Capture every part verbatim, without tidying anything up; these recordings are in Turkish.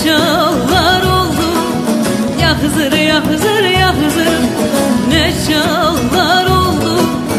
çağlar oldu. Ya Hızır ya Hızır ya Hızır, ne çağlar oldu.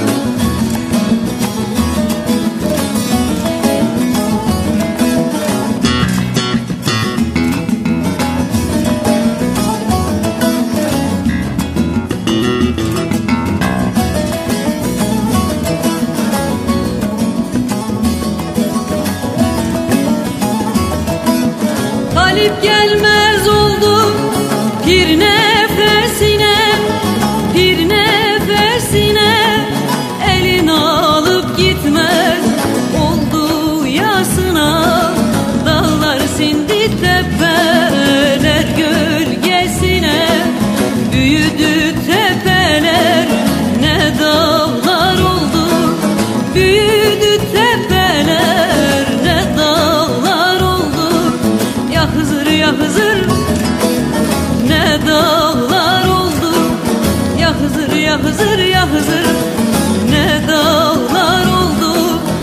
Talip gelmez oldu bir nefesine, bir nefesine, elini alıp gitmez oldu yasına. Dağlar sindi tepeler gölgesine, büyüdü tepeler ne dağlar oldu. Büyüdü tepeler ne dağlar oldu. Ya Hızır ya Hızır, ne dağlar oldu. Ya Hızır ya Hızır ya Hızır, ne dağlar oldu.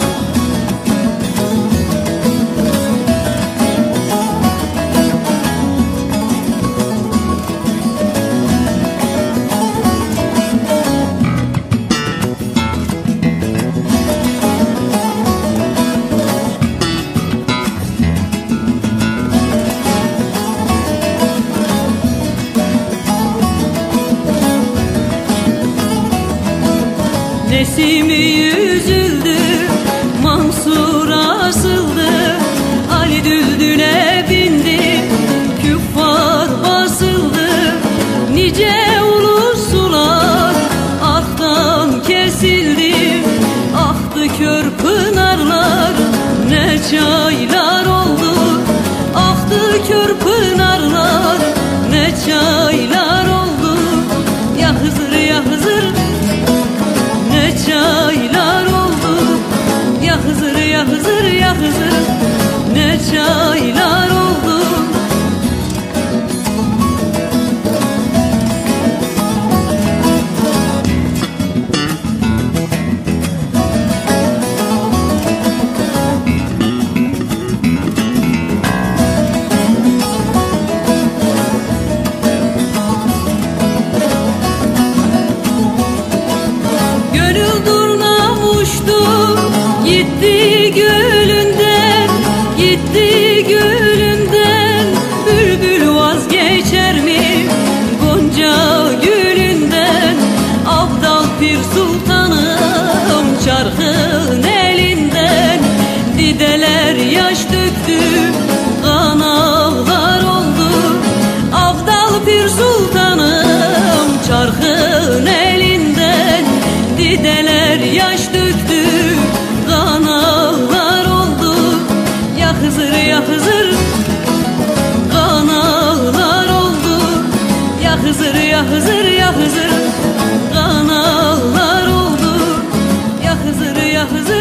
Nesimi yüzüldü, Mansur asıldı, Ali Düldül'e bindi, küffar basıldı. Nice ulusular aktan kesildi, aktı kör pınarlar ne çaylar oldu. Aktı kör pınarlar ne çaylar oldu. Ya Hızır ya Hızır, ne çaylar oldu. Ya Hızır ya Hızır ya Hızır, ne çaylar oldu. Gitti gölünden, gitti gölünden, bülbül vazgeçer mi Gonca gülünden? Abdal Pir Sultanım çarkın elinden, dideler yaş döktü, kan ağlar oldu. Abdal Pir Sultanım çarkın elinden, dideler yaş döktü, kan ağlar oldu. Ya Hızır ya Hızır, kan ağlar oldu. Ya Hızır ya Hızır ya Hızır, kan ağlar oldu. Ya Hızır ya Hızır.